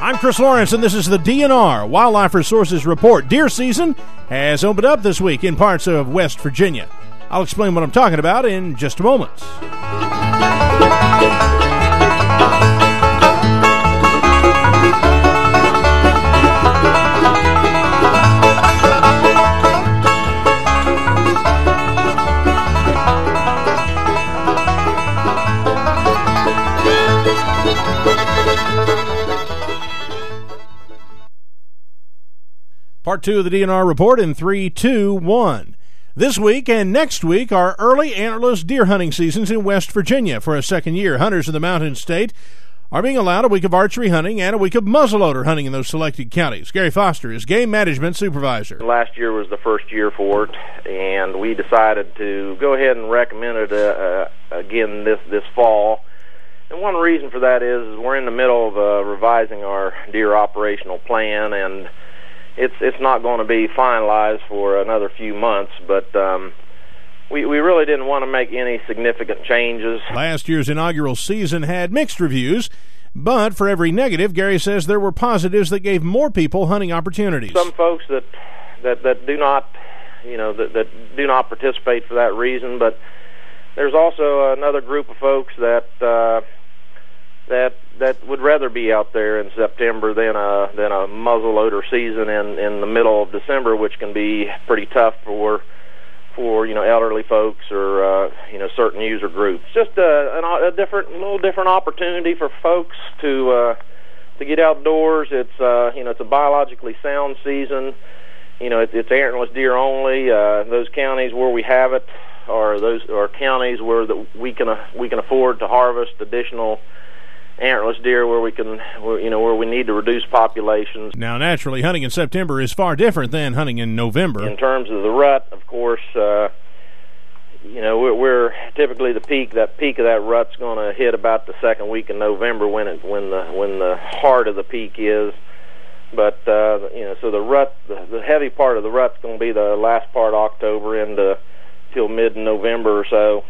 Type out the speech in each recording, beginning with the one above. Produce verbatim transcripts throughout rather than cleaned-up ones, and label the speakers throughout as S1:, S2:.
S1: I'm Chris Lawrence, and this is the D N R Wildlife Resources Report. Deer season has opened up this week in parts of West Virginia. I'll explain what I'm talking about in just a moment. Part two of the D N R report in three, two, one. This week and next week are early antlerless deer hunting seasons in West Virginia. For a second year, hunters in the Mountain State are being allowed a week of archery hunting and a week of muzzleloader hunting in those selected counties. Gary Foster is Game Management Supervisor.
S2: Last year was the first year for it, and we decided to go ahead and recommend it uh, uh, again this, this fall. And one reason for that is, is we're in the middle of uh, revising our deer operational plan, and It's it's not going to be finalized for another few months, but um, we we really didn't want to make any significant changes.
S1: Last year's inaugural season had mixed reviews, but for every negative, Gary says there were positives that gave more people hunting opportunities.
S2: Some folks that that, that do not, you know, that, that do not participate for that reason, but there's also another group of folks that uh, that. that would rather be out there in September than a than a muzzleloader season in in the middle of December, which can be pretty tough for for you know elderly folks or uh, you know certain user groups. Just a, a different, a little different opportunity for folks to uh, to get outdoors. It's uh, you know it's a biologically sound season. You know it, it's antlerless deer only. Uh, those counties where we have it are those are counties where the, we can uh, we can afford to harvest additional antlerless deer where we can, where, you know, where we need to reduce populations.
S1: Now, naturally, hunting in September is far different than hunting in November.
S2: In terms of the rut, of course, uh, you know, we're, we're typically the peak. That peak of that rut's going to hit about the second week in November when it when the when the heart of the peak is. But uh, you know, so the rut, the, the heavy part of the rut's going to be the last part of October into till mid-November or so.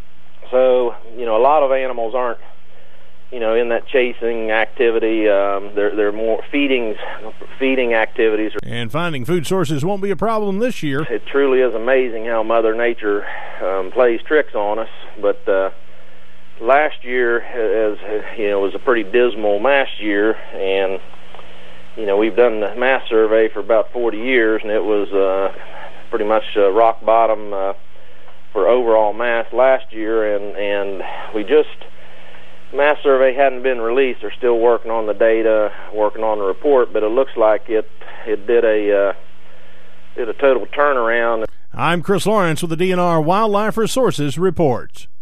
S2: So, you know, a lot of animals aren't, you know, in that chasing activity. Um, they're, they're more feeding, feeding activities.
S1: And finding food sources won't be a problem this year.
S2: It truly is amazing how Mother Nature um, plays tricks on us. But uh, last year, as you know, was a pretty dismal mass year, and you know, we've done the mass survey for about forty years, and it was uh, pretty much uh, rock bottom uh, for overall mass last year, and and we just. Mass survey hadn't been released. They're still working on the data, working on the report, but it looks like it it did a uh, did a total turnaround.
S1: I'm Chris Lawrence with the D N R Wildlife Resources Report.